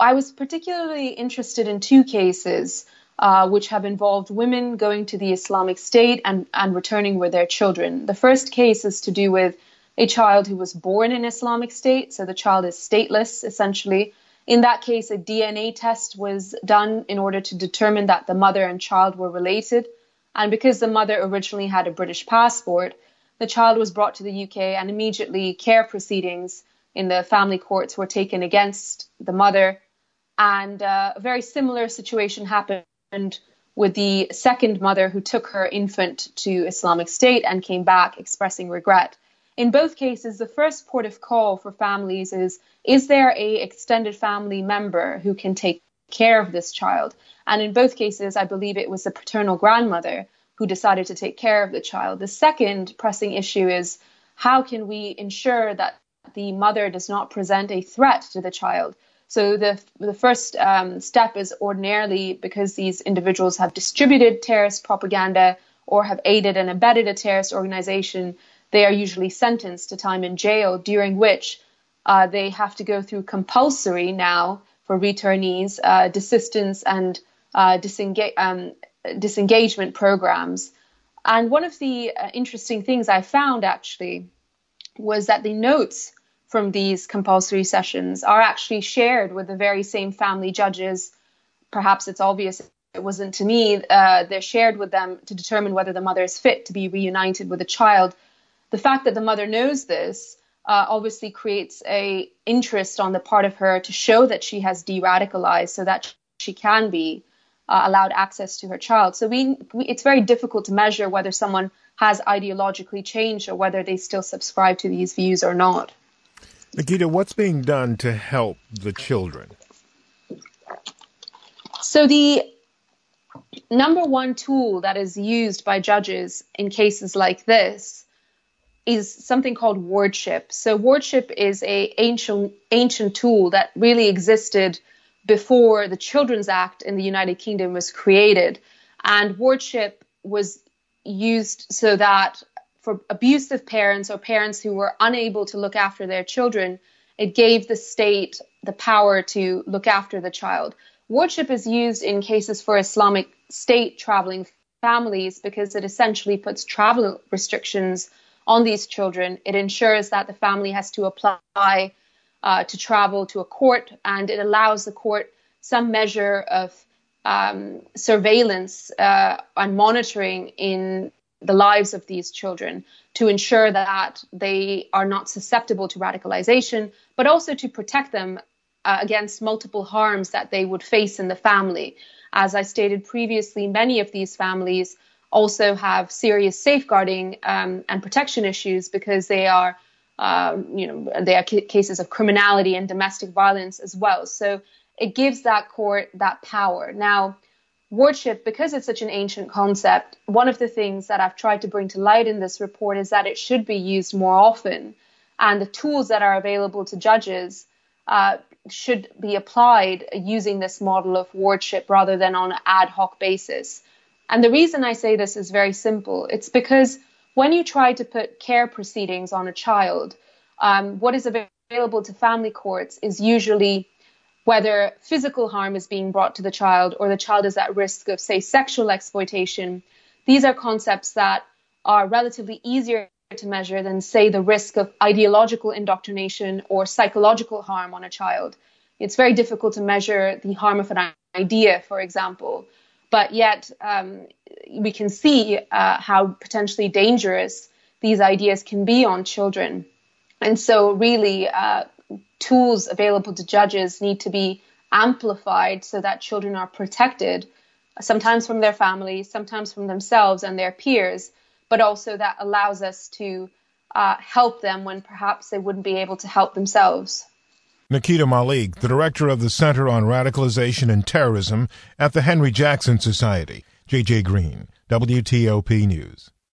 I was particularly interested in two cases which have involved women going to the Islamic State and returning with their children. The first case is to do with a child who was born in Islamic State, so the child is stateless, essentially. In that case, a DNA test was done in order to determine that the mother and child were related. And because the mother originally had a British passport, the child was brought to the UK, and immediately care proceedings in the family courts were taken against the mother. And a very similar situation happened with the second mother who took her infant to Islamic State and came back expressing regret. In both cases, the first port of call for families is there a extended family member who can take care of this child? And in both cases, I believe it was the paternal grandmother who decided to take care of the child. The second pressing issue is how can we ensure that the mother does not present a threat to the child? So the first step is ordinarily, because these individuals have distributed terrorist propaganda or have aided and abetted a terrorist organization, they are usually sentenced to time in jail, during which they have to go through compulsory now for returnees, desistance and disengagement programs. And one of the interesting things I found actually was that the notes from these compulsory sessions are actually shared with the very same family judges. Perhaps it's obvious it wasn't to me. They're shared with them to determine whether the mother is fit to be reunited with the child. The fact that the mother knows this obviously creates a interest on the part of her to show that she has de-radicalized so that she can be allowed access to her child. So it's very difficult to measure whether someone has ideologically changed or whether they still subscribe to these views or not. Nikita, what's being done to help the children? So the number one tool that is used by judges in cases like this is something called wardship. So wardship is an ancient tool that really existed before the Children's Act in the United Kingdom was created. And wardship was used so that for abusive parents or parents who were unable to look after their children, it gave the state the power to look after the child. Wardship is used in cases for Islamic State traveling families because it essentially puts travel restrictions on these children. It ensures that the family has to apply to travel to a court, and it allows the court some measure of surveillance and monitoring in the lives of these children to ensure that they are not susceptible to radicalization, but also to protect them against multiple harms that they would face in the family. As I stated previously, many of these families also have serious safeguarding and protection issues because they are, they are cases of criminality and domestic violence as well. So it gives that court that power. Now, wardship, because it's such an ancient concept, one of the things that I've tried to bring to light in this report is that it should be used more often. And the tools that are available to judges should be applied using this model of wardship rather than on an ad hoc basis. And the reason I say this is very simple. It's because when you try to put care proceedings on a child, what is available to family courts is usually whether physical harm is being brought to the child or the child is at risk of, say, sexual exploitation. These are concepts that are relatively easier to measure than, say, the risk of ideological indoctrination or psychological harm on a child. It's very difficult to measure the harm of an idea, for example, but yet we can see how potentially dangerous these ideas can be on children. And so really, tools available to judges need to be amplified so that children are protected, sometimes from their families, sometimes from themselves and their peers, but also that allows us to help them when perhaps they wouldn't be able to help themselves. Nikita Malik, the director of the Center on Radicalization and Terrorism at the Henry Jackson Society. J.J. Green, WTOP News.